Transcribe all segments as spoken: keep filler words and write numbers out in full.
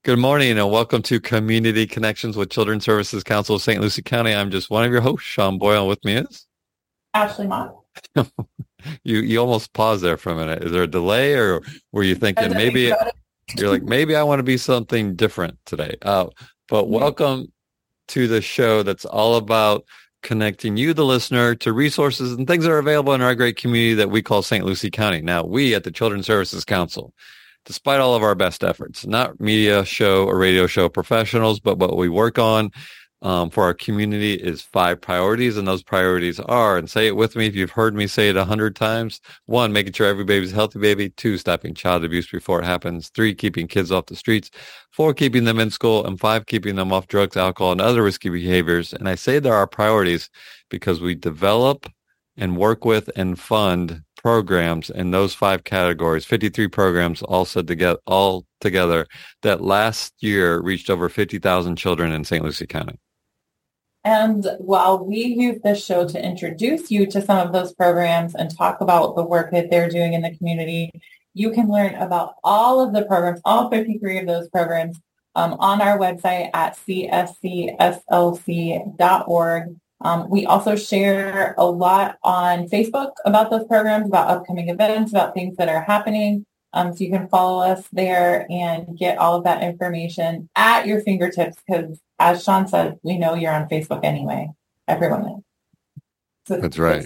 Good morning and welcome to Community Connections with Children's Services Council of Saint Lucie County. I'm just one of your hosts, Sean Boyle. With me is Ashley Mott. you. You almost paused there for a minute. Is there a delay, or were you thinking maybe you're like maybe I want to be something different today? Uh, but welcome to the show that's all about connecting you, the listener, to resources and things that are available in our great community that we call Saint Lucie County. Now, we at the Children's Services Council, despite all of our best efforts, not media show or radio show professionals, but what we work on um, for our community is five priorities. And those priorities are, and say it with me if you've heard me say it a hundred times. One, making sure every baby's a healthy baby. Two, stopping child abuse before it happens. Three, keeping kids off the streets. Four, keeping them in school. And five, keeping them off drugs, alcohol, and other risky behaviors. And I say there are priorities because we develop and work with and fund programs in those five categories, fifty-three programs all said together, all together that last year reached over fifty thousand children in Saint Lucie County. And while we use this show to introduce you to some of those programs and talk about the work that they're doing in the community, you can learn about all of the programs, all fifty-three of those programs, um, on our website at c s c s l c dot org. Um, we also share a lot on Facebook about those programs, about upcoming events, about things that are happening. Um, so you can follow us there and get all of that information at your fingertips because, as Sean said, we know you're on Facebook anyway. Everyone is. So that's right.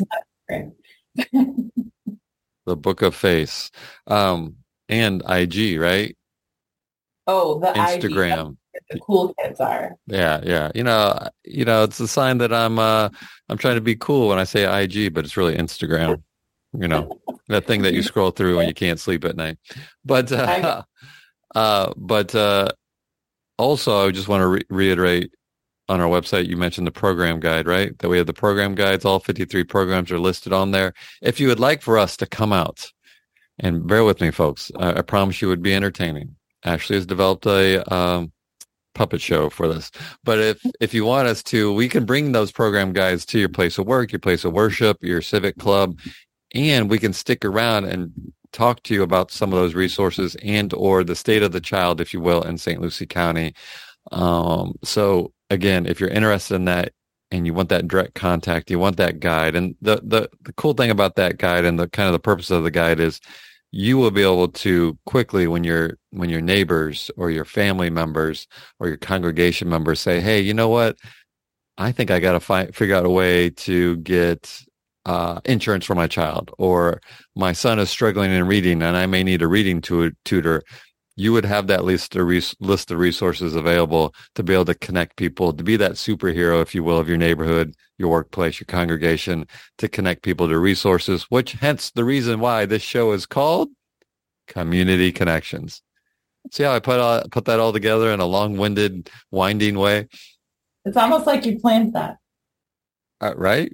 The Book of Face. Um, and I G, right? Oh, the Instagram. I G. The cool kids are. Yeah, yeah. You know, you know, it's a sign that I'm uh I'm trying to be cool when I say I G, but it's really Instagram. You know, that thing that you scroll through when you can't sleep at night. But uh, uh but uh also I just want to re- reiterate on our website you mentioned the program guide, right? That we have the program guides, all fifty-three programs are listed on there. If you would like for us to come out, and bear with me folks, I, I promise you it would be entertaining. Ashley has developed a um puppet show for this. But if if you want us to, we can bring those program guides to your place of work, your place of worship, your civic club, and we can stick around and talk to you about some of those resources and or the state of the child, if you will, in Saint Lucie County. Um, so again, if you're interested in that and you want that direct contact, you want that guide. And the the the cool thing about that guide and the kind of the purpose of the guide is you will be able to quickly, when your when your neighbors or your family members or your congregation members say, "Hey, you know what? I think I got to find figure out a way to get uh, insurance for my child," or "My son is struggling in reading, and I may need a reading tu- tutor." You would have that list of res- list of resources available to be able to connect people, to be that superhero, if you will, of your neighborhood, your workplace, your congregation, to connect people to resources, which hence the reason why this show is called Community Connections. See how I put all, put that all together in a long-winded, winding way? It's almost like you planned that. Uh, right?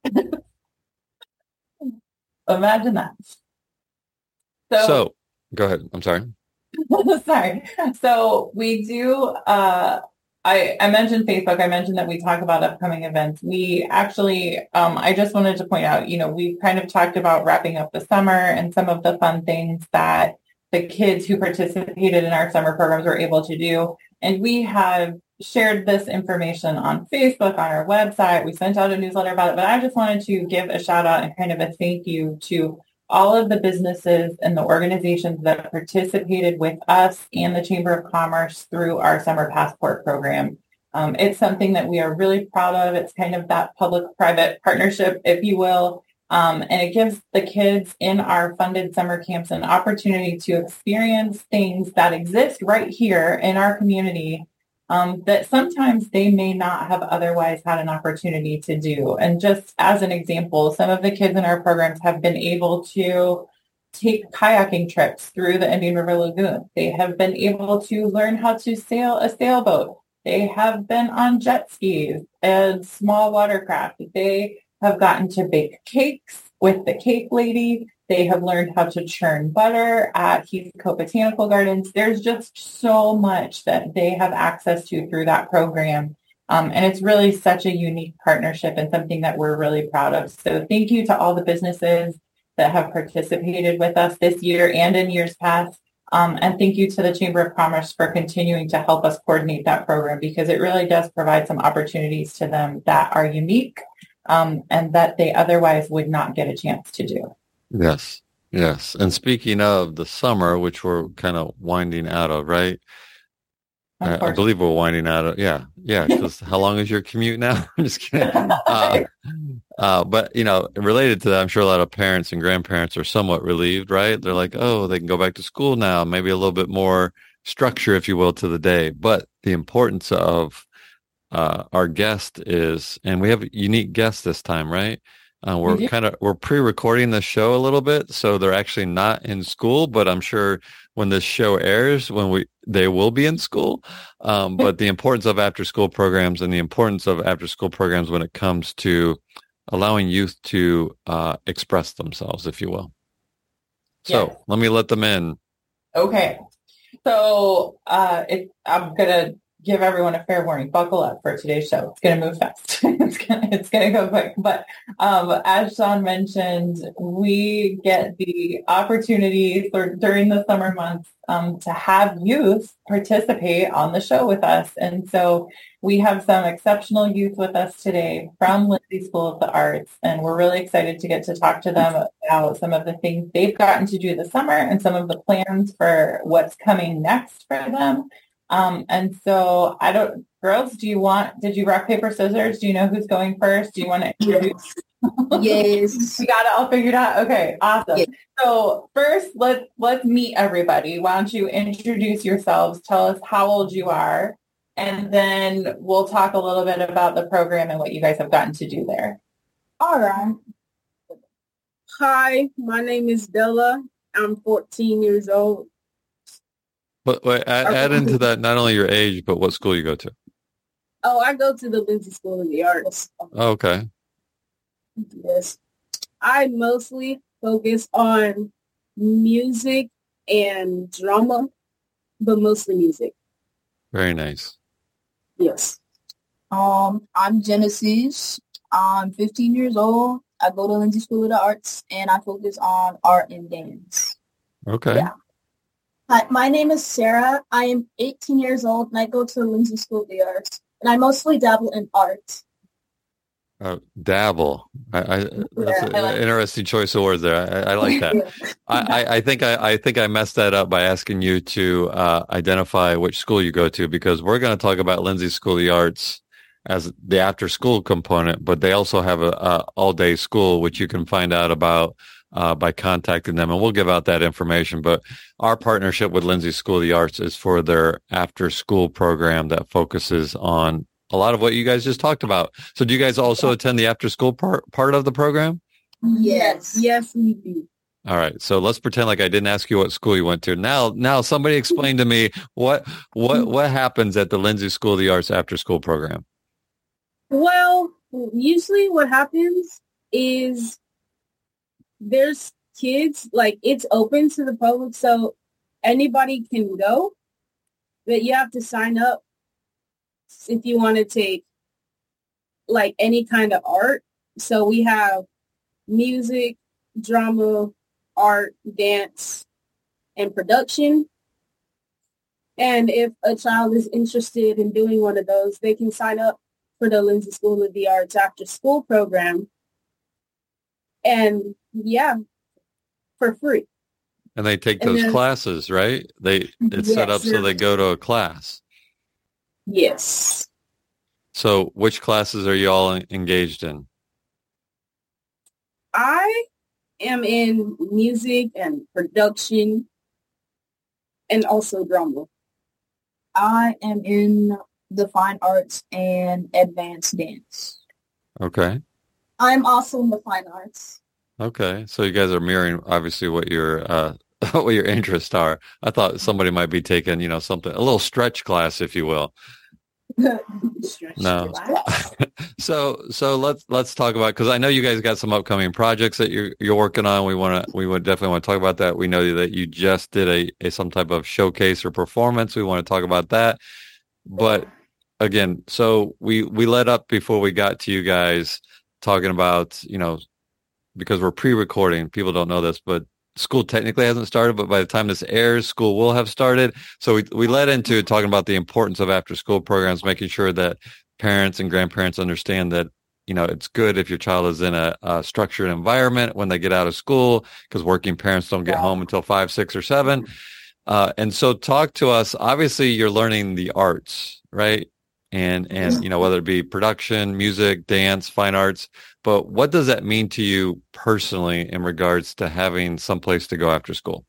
Imagine that. So, so, go ahead. I'm sorry. Sorry. So we do, uh, I, I mentioned Facebook. I mentioned that we talk about upcoming events. We actually, um, I just wanted to point out, you know, we've kind of talked about wrapping up the summer and some of the fun things that the kids who participated in our summer programs were able to do. And we have shared this information on Facebook, on our website. We sent out a newsletter about it, but I just wanted to give a shout out and kind of a thank you to all of the businesses and the organizations that participated with us and the Chamber of Commerce through our Summer Passport program. Um, it's something that we are really proud of. It's kind of that public-private partnership, if you will, um, and it gives the kids in our funded summer camps an opportunity to experience things that exist right here in our community Um, that sometimes they may not have otherwise had an opportunity to do. And just as an example, some of the kids in our programs have been able to take kayaking trips through the Indian River Lagoon. They have been able to learn how to sail a sailboat. They have been on jet skis and small watercraft. They have gotten to bake cakes with the cake lady. They have learned how to churn butter at Heathcote Botanical Gardens. There's just so much that they have access to through that program. Um, and it's really such a unique partnership and something that we're really proud of. So thank you to all the businesses that have participated with us this year and in years past. Um, and thank you to the Chamber of Commerce for continuing to help us coordinate that program, because it really does provide some opportunities to them that are unique um, and that they otherwise would not get a chance to do. Yes. Yes. And speaking of the summer, which we're kind of winding out of, right? I, I believe we're winding out of, yeah. Yeah. Because how long is your commute now? I'm just kidding. Uh, uh, but, you know, related to that, I'm sure a lot of parents and grandparents are somewhat relieved, right? They're like, oh, they can go back to school now, maybe a little bit more structure, if you will, to the day. But the importance of uh, our guest is, and we have a unique guest this time, right? Uh, we're mm-hmm. kind of, we're pre-recording the show a little bit, so they're actually not in school, but I'm sure when this show airs, when we, they will be in school. Um, but the importance of after school programs and the importance of after school programs when it comes to allowing youth to uh, express themselves, if you will. So yes. Let me let them in. Okay. So uh, it, I'm going to give everyone a fair warning. Buckle up for today's show. It's going to move fast. it's going it's going to go quick. But um, as Sean mentioned, we get the opportunity for, during the summer months um, to have youth participate on the show with us. And so we have some exceptional youth with us today from Lindsay School of the Arts. And we're really excited to get to talk to them about some of the things they've gotten to do this summer and some of the plans for what's coming next for them. Um, and so I don't, girls, do you want, did you rock, paper, scissors? Do you know who's going first? Do you want to introduce? Yes. We got it all figured out. Okay, awesome. Yes. So first, let's, let's meet everybody. Why don't you introduce yourselves? Tell us how old you are, and then we'll talk a little bit about the program and what you guys have gotten to do there. All right. Hi, my name is Della. I'm fourteen years old. But wait, add, add into that not only your age, but what school you go to. Oh, I go to the Lindsay School of the Arts. Oh, okay. Yes. I mostly focus on music and drama, but mostly music. Very nice. Yes. Um, I'm Genesis. I'm fifteen years old. I go to Lindsay School of the Arts, and I focus on art and dance. Okay. Yeah. Hi, my name is Sarah. I am eighteen years old, and I go to the Lindsay School of the Arts, and I mostly dabble in art. Uh, dabble. I, I, that's an yeah, interesting choice of words there. I, I like that. I, I, I think I, I think I messed that up by asking you to uh, identify which school you go to, because we're going to talk about Lindsay School of the Arts as the after-school component, but they also have a, a all-day school, which you can find out about Uh, by contacting them, and we'll give out that information. But our partnership with Lindsay School of the Arts is for their after-school program that focuses on a lot of what you guys just talked about. So do you guys also attend the after-school part, part of the program? Yes. Yes, we do. All right. So let's pretend like I didn't ask you what school you went to. Now, now somebody explain to me what, what, what happens at the Lindsay School of the Arts after-school program. Well, usually what happens is there's kids, like, it's open to the public, so anybody can go, but you have to sign up if you want to take, like, any kind of art. So we have music, drama, art, dance, and production. And if a child is interested in doing one of those, they can sign up for the Lindsay School of the Arts after school program. And yeah, for free. And they take those then, classes, right? They it's yes, set up so they go to a class. Yes. So which classes are you all engaged in? I am in music and production and also drama. I am in the fine arts and advanced dance. Okay. I'm also in the fine arts. Okay, so you guys are mirroring obviously what your uh, what your interests are. I thought somebody might be taking, you know, something, a little stretch class, if you will. No. so so let's let's talk about, because I know you guys got some upcoming projects that you're you're working on. We want to we would definitely want to talk about that. We know that you just did a, a some type of showcase or performance. We want to talk about that. But again, so we we led up before we got to you guys talking about, you know, because we're pre-recording, people don't know this, but school technically hasn't started, but by the time this airs, school will have started. So we, we led into talking about the importance of after school programs, making sure that parents and grandparents understand that, you know, it's good if your child is in a, a structured environment when they get out of school, because working parents don't get home until five, six, or seven. Uh, and so talk to us. Obviously, you're learning the arts, right? And, and, you know, whether it be production, music, dance, fine arts, but what does that mean to you personally in regards to having some place to go after school?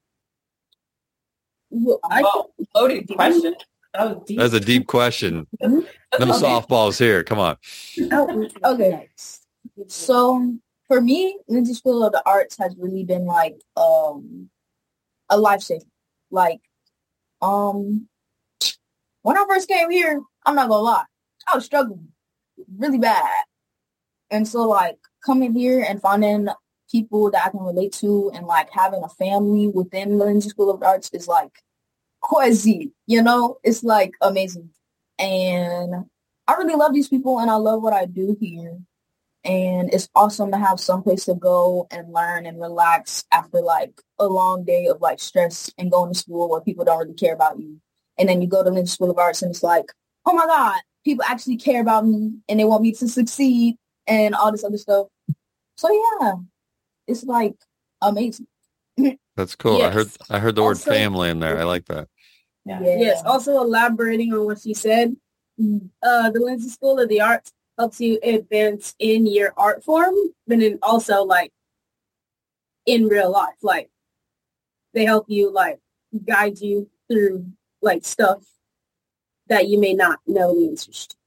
Well, I, Well, loaded question. That was deep. That's a deep question. No softballs here. Come on. Okay. So for me, Lindsay School of the Arts has really been like um a lifesaver. Like um when I first came here, I'm not gonna lie, I was struggling really bad. And so like coming here and finding people that I can relate to and like having a family within the Lindsay School of the Arts is like crazy, you know? It's like amazing. And I really love these people and I love what I do here. And it's awesome to have some place to go and learn and relax after like a long day of like stress and going to school where people don't really care about you. And then you go to Lindsay School of Arts and it's like, oh my God, people actually care about me and they want me to succeed and all this other stuff. So yeah, it's like amazing. That's cool. Yes. I heard I heard the word Also- family in there. I like that. Yeah. Yeah. Yes, also elaborating on what she said, uh, the Lindsay School of the Arts helps you advance in your art form, but then also like in real life. Like they help you like guide you through like stuff that you may not know the answers to.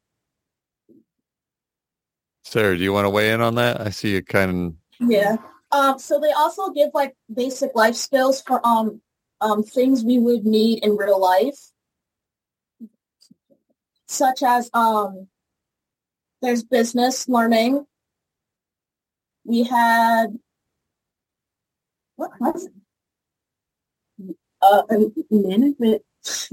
Sarah, do you want to weigh in on that? I see you kind Yeah. Um, so they also give like basic life skills for um um things we would need in real life, such as um there's business learning. We had what was it? Uh, and management.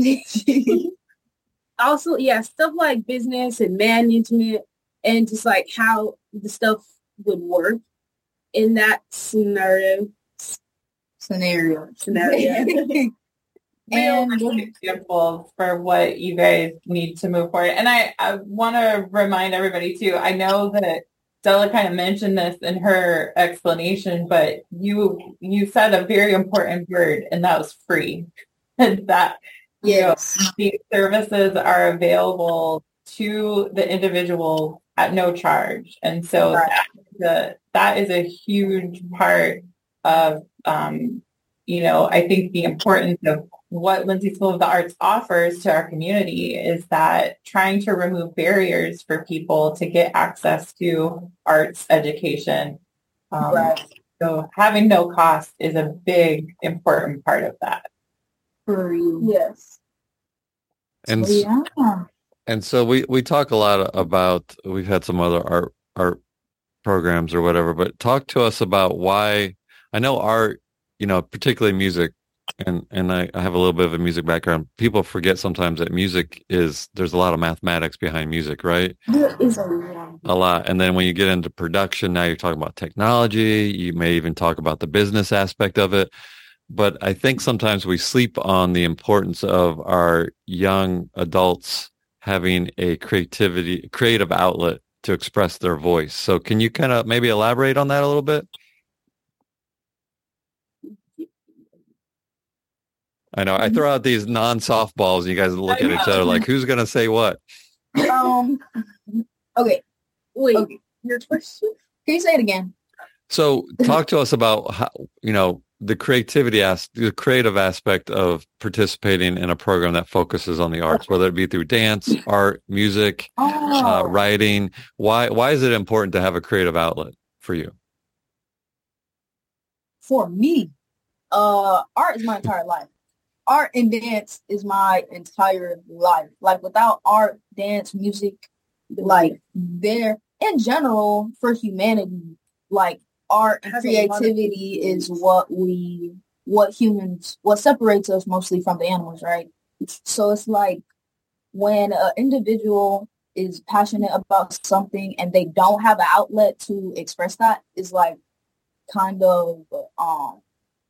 Also, yeah, stuff like business and management and just like how the stuff would work in that scenario. Scenario. Scenario. Real And examples for what you guys need to move forward. And I, I want to remind everybody too, I know that Stella kind of mentioned this in her explanation, but you you said a very important word, and that was free. And that yes. you know, these services are available to the individual at no charge. And so Right. that, the, that is a huge part of, um, you know, I think the importance of what Lindsay School of the Arts offers to our community is that trying to remove barriers for people to get access to arts education. Um, Right. So having no cost is a big, important part of that. For you. Yes. and So, yeah. and so we we talk a lot about, we've had some other art art programs or whatever, but talk to us about why. I know art, you know, particularly music, and and I, I have a little bit of a music background. People forget sometimes that music is, there's a lot of mathematics behind music, right? There is a lot. A lot. And then when you get into production, now you're talking about technology. You may even talk about the business aspect of it. But I think sometimes we sleep on the importance of our young adults having a creativity, creative outlet to express their voice. So can you kind of maybe elaborate on that a little bit? I know I throw out these non-softballs and you guys look at each other like, who's going to say what? Um. Okay. Wait, Okay. your question? Can you say it again? So talk to us about how, you know, the creativity as the creative aspect of participating in a program that focuses on the arts, whether it be through dance, art, music, Oh. uh, writing. Why, why is it important to have a creative outlet for you? For me, uh, art is my entire life. Art and dance is my entire life. Like without art, dance, music, like there in general for humanity, like art and Has a lot of creativity is what we, what humans, what separates us mostly from the animals, right? So it's like when an individual is passionate about something and they don't have an outlet to express that, is like kind of um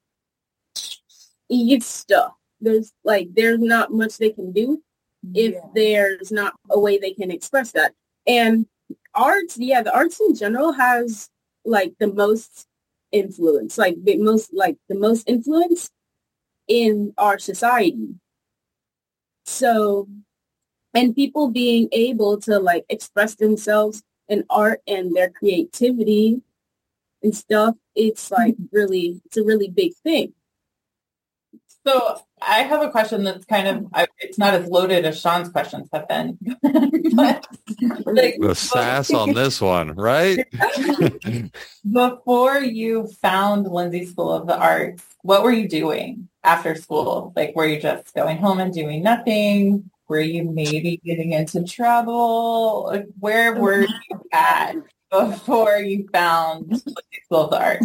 it's stuff. There's like, there's not much they can do if yeah. there's not a way they can express that. And arts, yeah, the arts in general has like the most influence, like the most, like the most influence in our society. So, and people being able to like express themselves in art and their creativity and stuff, it's like really, it's a really big thing. So I have a question that's kind of, I, it's not as loaded as Sean's questions have been. But, like, the sass on this one, right? Before you found Lindsay School of the Arts, what were you doing after school? Like, were you just going home and doing nothing? Were you maybe getting into trouble? Like, where were you at before you found Lindsay School of the Arts?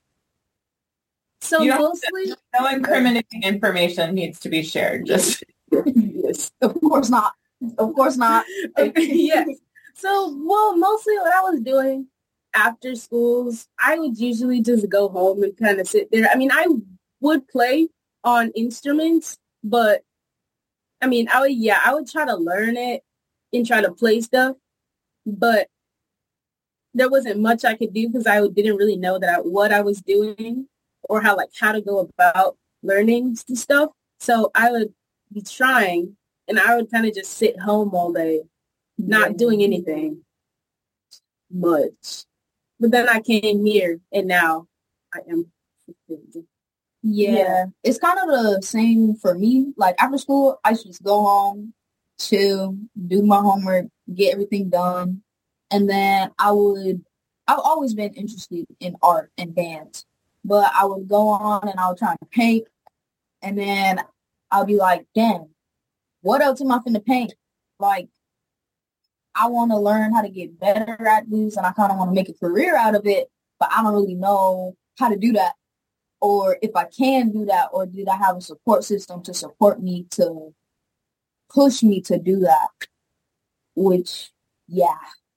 So mostly, to, no incriminating information needs to be shared. Just yes, of course not. Of course not. Yes. So, well, mostly what I was doing after schools, I would usually just go home and kind of sit there. I mean, I would play on instruments, but I mean, I would, yeah, I would try to learn it and try to play stuff, but there wasn't much I could do because I didn't really know that I, what I was doing or how, like, how to go about learning stuff. So I would be trying, and I would kind of just sit home all day, not doing anything much. But then I came here, and now I am. Yeah, yeah. It's kind of the same for me. Like, after school, I used to just go home, chill, do my homework, get everything done. And then I would, I've always been interested in art and dance. But I would go on and I would try to paint. And then I'll be like, damn, what else am I finna paint? Like, I want to learn how to get better at this, and I kind of want to make a career out of it, but I don't really know how to do that. Or if I can do that, or did I have a support system to support me, to push me to do that? Which, yeah.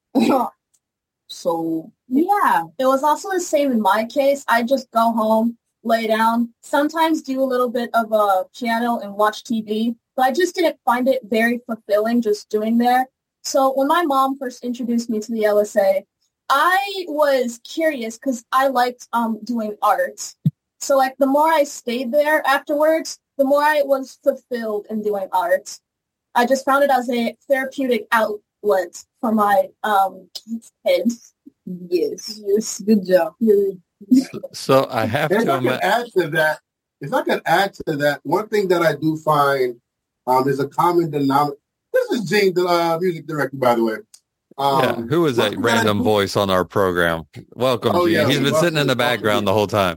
So, yeah. It was also the same in my case. I just go home, lay down, sometimes do a little bit of a piano and watch T V, but I just didn't find it very fulfilling just doing there. So when my mom first introduced me to the L S A, I was curious because I liked um, doing art. So like the more I stayed there afterwards, the more I was fulfilled in doing art. I just found it as a therapeutic outlet for my um, head. Yes, yes, good job. So I have if to I could add to that, if I could add to that, one thing that I do find um, is a common denominator. This is Gene, the uh, music director, by the way. Um, yeah, who is that random do- voice on our program? Welcome, oh, Gene. Yeah, He's been welcome, sitting in the background the whole time.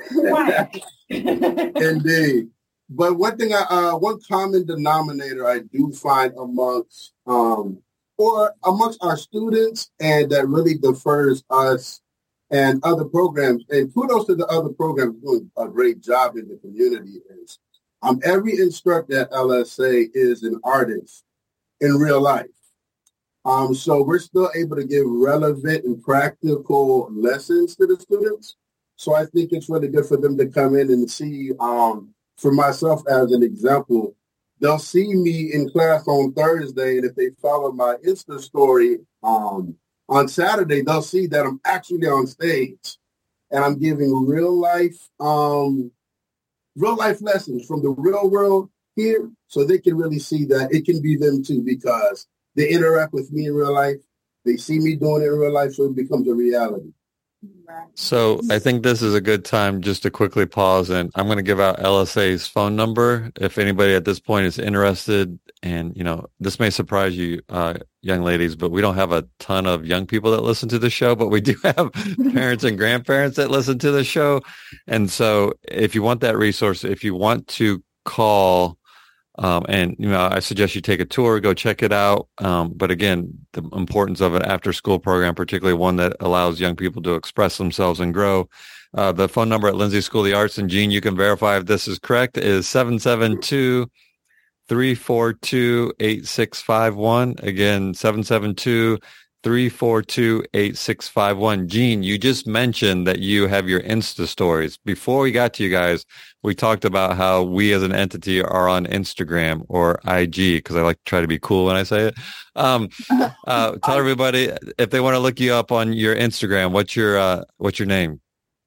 Indeed. But one thing, I, uh, one common denominator I do find amongst, um, or amongst our students, and that really differs us and other programs, and kudos to the other programs doing a great job in the community, is um, every instructor at L S A is an artist in real life. Um, so we're still able to give relevant and practical lessons to the students. So I think it's really good for them to come in and see, um, for myself as an example, they'll see me in class on Thursday, and if they follow my Insta story um, on Saturday, they'll see that I'm actually on stage and I'm giving real life, um, real life lessons from the real world here, so they can really see that it can be them too, because they interact with me in real life. They see me doing it in real life, so it becomes a reality. So I think this is a good time just to quickly pause, and I'm going to give out L S A's phone number if anybody at this point is interested. And, you know, this may surprise you, uh, young ladies, but we don't have a ton of young people that listen to the show, but we do have parents and grandparents that listen to the show. And so if you want that resource, if you want to call, Um, and, you know, I suggest you take a tour, go check it out. Um, but again, the importance of an after school program, particularly one that allows young people to express themselves and grow. Uh, the phone number at Lindsay School of the Arts, and Gene, you can verify if this is correct, is seven seven two, three four two, eight six five one. Again, seven seven two, three four two, eight six five one. Gene, you just mentioned that you have your Insta stories. Before we got to you guys, we talked about how we as an entity are on Instagram or I G, because I like to try to be cool when I say it. Um, uh, tell everybody if they want to look you up on your Instagram, what's your uh, what's your name?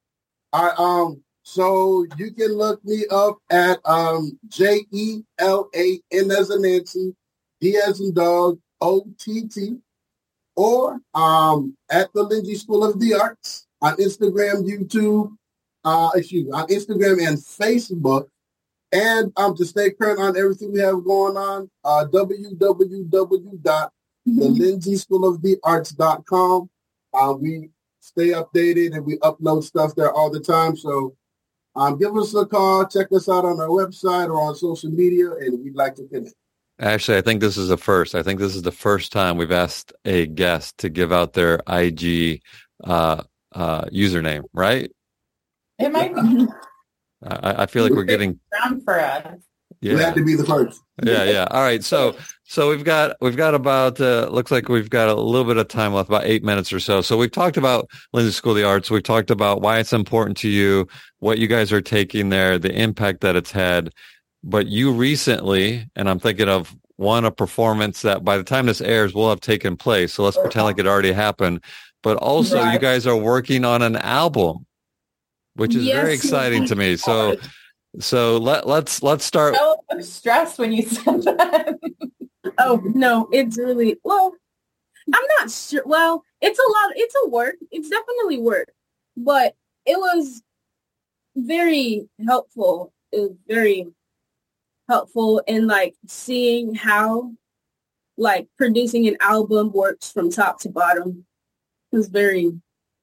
I um so you can look me up at um J E L A N as in Nancy, D as in dog, O T T, or um at the Lindsay School of the Arts on Instagram, YouTube, uh excuse me, on Instagram and Facebook. And um to stay current on everything we have going on, uh w w w dot the lindsay school of the arts dot com. Uh, we stay updated and we upload stuff there all the time. So um, give us a call, check us out on our website or on social media, and we'd like to connect. Actually, I think this is a first. I think this is the first time we've asked a guest to give out their I G uh, uh, username, right? It might be I, I feel like we're getting around for us. Yeah. Glad to be the first. yeah, yeah. All right. So, so we've got, we've got about, uh, looks like we've got a little bit of time left, about eight minutes or so. So we've talked about Lindsay School of the Arts. We've talked about why it's important to you, what you guys are taking there, the impact that it's had. But you recently, and I'm thinking of one, a performance that by the time this airs will have taken place. So let's pretend like it already happened. But also Right. you guys are working on an album, which is very Yes, exciting to me. So, so let, let's, let's start. I was stressed when you said that. Oh, no, it's really, well, I'm not sure. Well, it's a lot, it's a work. It's definitely work. But it was very helpful. It was very helpful in, like, seeing how, like, producing an album works from top to bottom. It was very,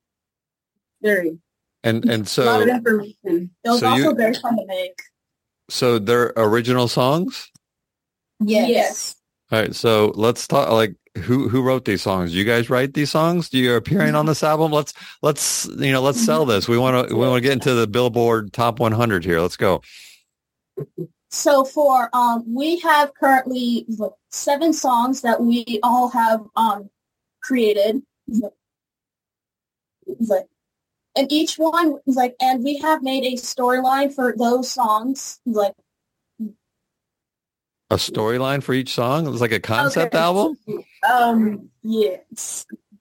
very, And, and a lot of so, information. It was So also you- very fun to make. so they're original songs. Yes. Yes. All right, so let's talk. Like, who who wrote these songs? Do you guys write these songs? Do you appearing on this album? Let's let's you know let's sell this. We want to we want to get into the Billboard Top one hundred here. Let's go. So for um, we have currently like, seven songs that we all have um created. Like, and each one is like, and we have made a storyline for those songs. Like, A storyline for each song. It was like a concept Okay. album. um, yes.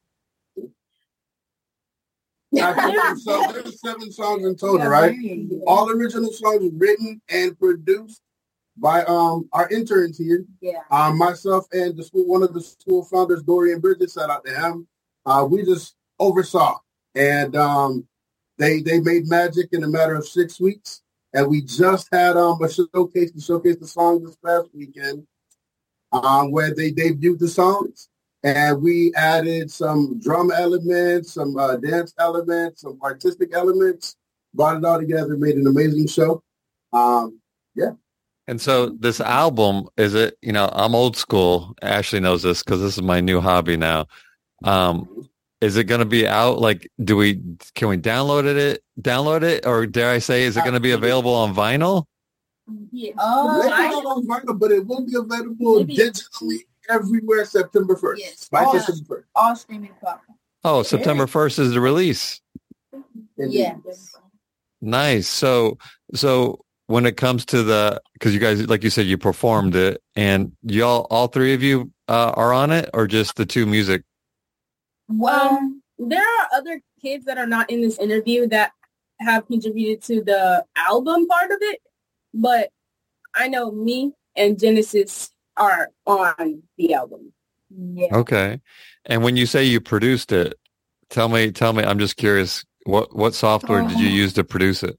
Actually, so there's seven songs in total, right? All original songs written and produced by um our interns here. Yeah. Um, myself and the school, one of the school founders, Dorian Bridges, shout out to him. Uh, we just oversaw, and um, they they made magic in a matter of six weeks. And we just had um a showcase to showcase the songs this past weekend, um, where they debuted the songs, and we added some drum elements, some uh, dance elements, some artistic elements, brought it all together, made an amazing show. Um, yeah. And so this album, is it, you know, I'm old school. Ashley knows this because this is my new hobby now. Um, is it going to be out? Like, do we, can we download it, download it? Or dare I say, is it going to be available on vinyl? Yeah. Oh, It's I- not on vinyl, but it will be available Maybe. digitally everywhere September first. Yes. By Oh, September first. all streaming platforms. Oh, September first is the release. Yes. Nice. So, so when it comes to the, because you guys, like you said, you performed it, and y'all, all three of you uh, are on it, or just the two music? Well, Um, there are other kids that are not in this interview that have contributed to the album part of it, but I know me and Genesis are on the album. yeah. Okay. And when you say you produced it, tell me, tell me, I'm just curious, what, what software did you use to produce it?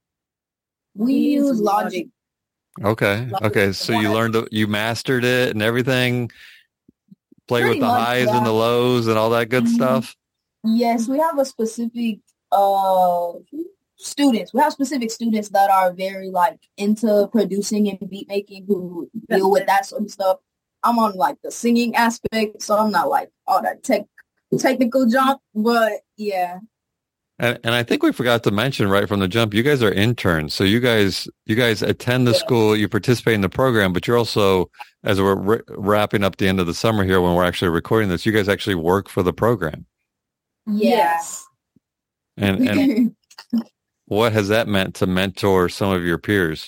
We use Logic. Okay. Okay. So you learned, the, you mastered it and everything, play with Pretty the much, highs yeah. and the lows and all that good Mhm. stuff. Yes, we have a specific uh students. We have specific students that are very like into producing and beat making who deal with that sort of stuff. I'm on like the singing aspect, so I'm not like all that tech technical jump, but yeah. And, and I think we forgot to mention right from the jump, you guys are interns. So you guys, you guys attend the Yeah. school, you participate in the program, but you're also, as we're r- wrapping up the end of the summer here, when we're actually recording this, you guys actually work for the program. Yes. And, and what has that meant to mentor some of your peers?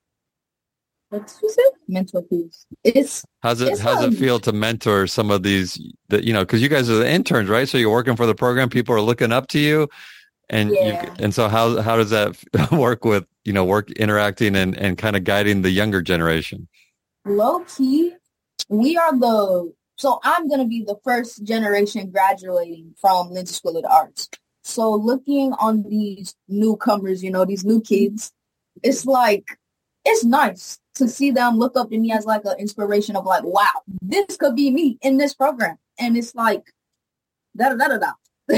What's you said? Mentor peers. It's How's it, It's, how's um, it feel to mentor some of these that, you know, cause you guys are the interns, right? So you're working for the program. People are looking up to you. And Yeah. you, and so how, how does that work with, you know, work interacting and, and kind of guiding the younger generation? low key. We are the so I'm gonna be the first generation graduating from Lindsay School of the Arts. So looking on these newcomers, you know, these new kids, it's like it's nice to see them look up to me as like an inspiration of like, wow, this could be me in this program. And it's like da da da da da.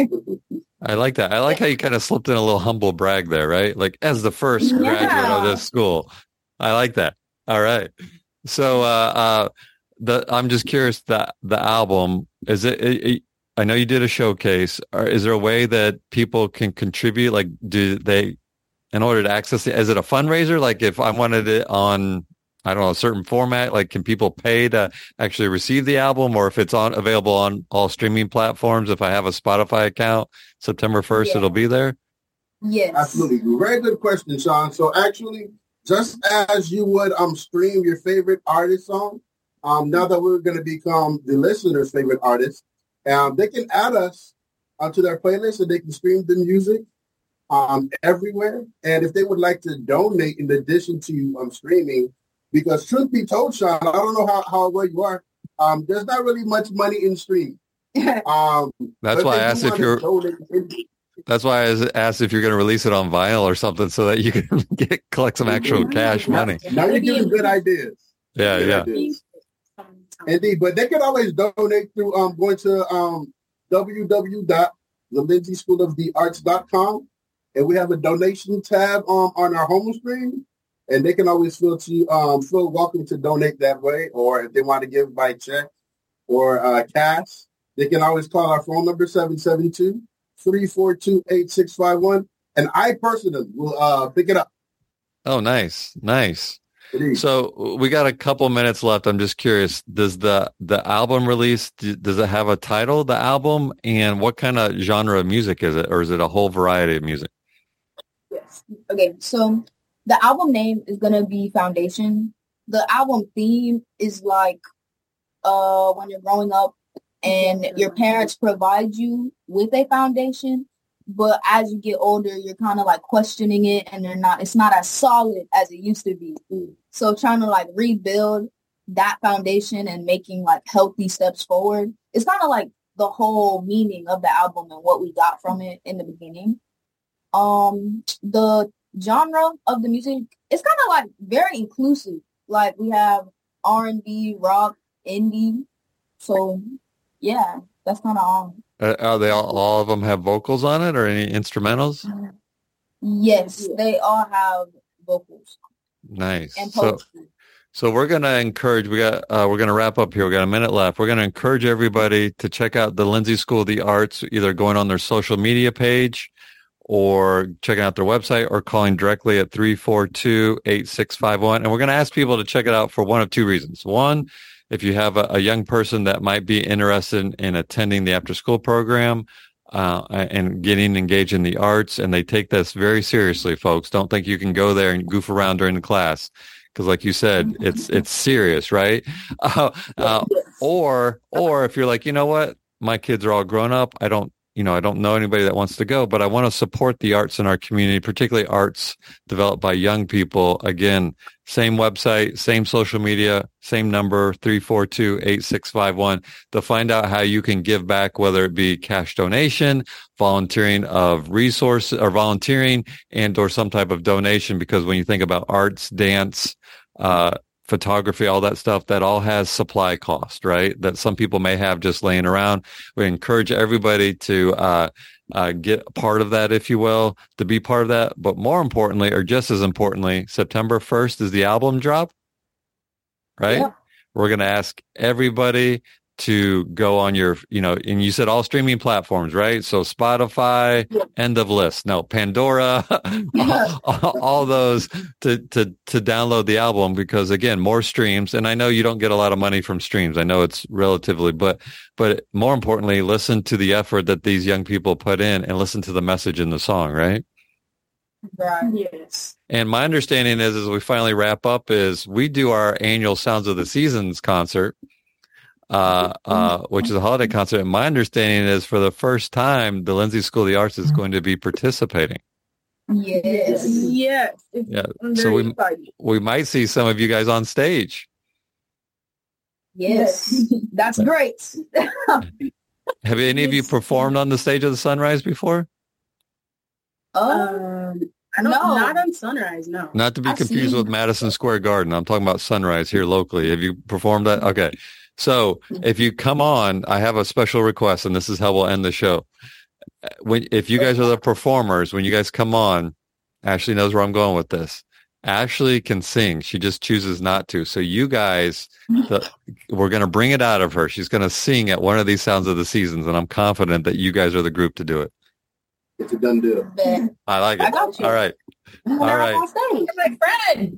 I like that. I like how you kind of slipped in a little humble brag there, right? Like as the first Yeah. graduate of this school. I like that. All right. So, uh, uh, the, I'm just curious that the album, is it, it, it, I know you did a showcase. Or is there a way that people can contribute? Like, do they, in order to access it, is it a fundraiser? Like if I wanted it on, I don't know, a certain format, like can people pay to actually receive the album, or if it's on available on all streaming platforms, if I have a Spotify account, September first, Yeah. it'll be there? Yes. Absolutely. Very good question, Sean. So actually, just as you would um stream your favorite artist song, um, now that we're going to become the listener's favorite artist, um, they can add us onto their playlist and they can stream the music um everywhere. And if they would like to donate in addition to um streaming, because truth be told, Sean, I don't know how, how well you are, um, there's not really much money in streaming. Um, That's but why I they do asked if want to you're, donate- that's why I asked if you're going to release it on vinyl or something so that you can get, collect some actual cash money. Now you're giving good ideas. Yeah. Good Yeah. ideas. Indeed, but they can always donate through um going to um w w w dot the lindsay school of the arts dot com, and we have a donation tab um on our home screen, and they can always feel to um feel welcome to donate that way, or if they want to give by check or uh, cash, they can always call our phone number seven seven two, three four two, eight six five one, and I personally will uh pick it up. Oh, nice. Nice. Indeed. So we got a couple minutes left. I'm just curious, does the, the album release, d- does it have a title, the album, and what kind of genre of music is it? Or is it a whole variety of music? Yes. Okay, so the album name is gonna be Foundation. The album theme is like uh when you're growing up and your parents provide you with a foundation, but as you get older, you're kind of like questioning it, and they're not. It's not as solid as it used to be. So trying to like rebuild that foundation and making like healthy steps forward. It's kind of like the whole meaning of the album and what we got from it in the beginning. Um, the genre of the music, it's kind of like very inclusive. Like we have R and B, rock, indie. So yeah, that's kind of all. Uh, are they all, all of them have vocals on it or any instrumentals? Yes, they all have vocals Nice. and So, poetry. so we're going to encourage, we got, uh, we're going to wrap up here. We got a minute left. We're going to encourage everybody to check out the Lindsay School of the Arts, either going on their social media page or checking out their website or calling directly at three four two, eight six five one. And we're going to ask people to check it out for one of two reasons. One, if you have a, a young person that might be interested in, in attending the after school program, uh, and getting engaged in the arts, and they take this very seriously, folks. Don't think you can go there and goof around during the class. Because like you said, it's, it's serious, right? Uh, uh, or, or if you're like, you know what, my kids are all grown up. I don't, you know, I don't know anybody that wants to go, but I want to support the arts in our community, particularly arts developed by young people. Again, same website, same social media, same number, three four two, eight six five one, to find out how you can give back, whether it be cash donation, volunteering of resources, or volunteering and or some type of donation. Because when you think about arts, dance, uh, photography, all that stuff, that all has supply cost, right? That some people may have just laying around. We encourage everybody to uh, uh, get part of that, if you will, to be part of that. But more importantly, or just as importantly, September first is the album drop, right? Yeah. We're going to ask everybody to go on your, you know, and you said all streaming platforms, right? So Spotify, Yeah. end of list. No, Pandora, all, all those to, to, to download the album, because again, more streams. And I know you don't get a lot of money from streams. I know it's relatively, but, but more importantly, listen to the effort that these young people put in and listen to the message in the song, right? Right. Yes. And my understanding is, as we finally wrap up, is we do our annual Sounds of the Seasons concert, uh, uh, which is a holiday concert. And my understanding is, for the first time, the Lindsay School of the Arts is going to be participating. Yes. Yes. It's, Yeah. I'm So very we excited. we might see some of you guys on stage. Yes. That's great. Have any of you Yes. performed on the stage of the Sunrise before? Oh, Um, I don't, No. not on Sunrise, no. Not to be I've confused seen- with Madison Square Garden. I'm talking about Sunrise here locally. Have you performed that? Okay. So if you come on, I have a special request, and this is how we'll end the show. When, if you guys are the performers, when you guys come on, Ashley knows where I'm going with this. Ashley can sing. She just chooses not to. So you guys, the, we're going to bring it out of her. She's going to sing at one of these Sounds of the Seasons, and I'm confident that you guys are the group to do it. It's a done deal. bet. I like it. I got you. All right. All right. On stage. My friend.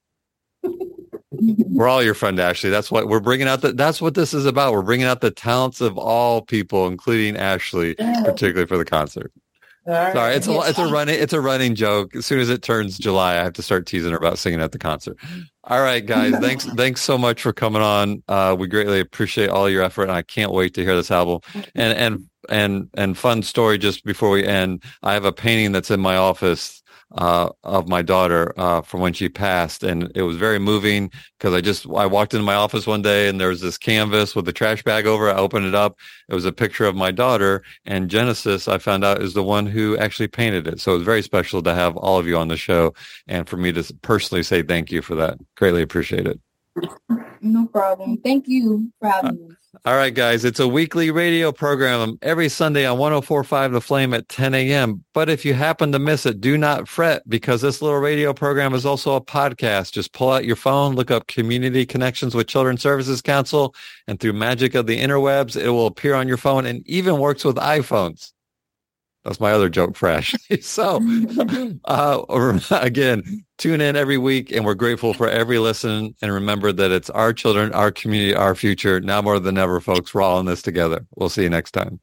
We're all your friend, Ashley. That's what we're bringing out. The, that's what this is about. We're bringing out the talents of all people, including Ashley, particularly for the concert. All right. Sorry, it's a it's a running it's a running joke. As soon as it turns July, I have to start teasing her about singing at the concert. All right, guys, thanks thanks so much for coming on. Uh, we greatly appreciate all your effort, and I can't wait to hear this album. And and and and fun story just before we end. I have a painting that's in my office uh, of my daughter uh, from when she passed, and it was very moving because I just I walked into my office one day and there was this canvas with the trash bag over it. I opened it up. It was a picture of my daughter, and Genesis, I found out, is the one who actually painted it. So it was very special to have all of you on the show, and for me to personally say thank you for that. Greatly appreciate it. No problem. Thank you for having me. All right, guys, it's a weekly radio program every Sunday on one oh four point five The Flame at ten a.m. But if you happen to miss it, do not fret, because this little radio program is also a podcast. Just pull out your phone, look up Community Connections with Children's Services Council, and through magic of the interwebs, it will appear on your phone, and even works with iPhones. That's my other joke for Ashley. So, uh, again, tune in every week, and we're grateful for every listen. And remember that it's our children, our community, our future. Now more than ever, folks, we're all in this together. We'll see you next time.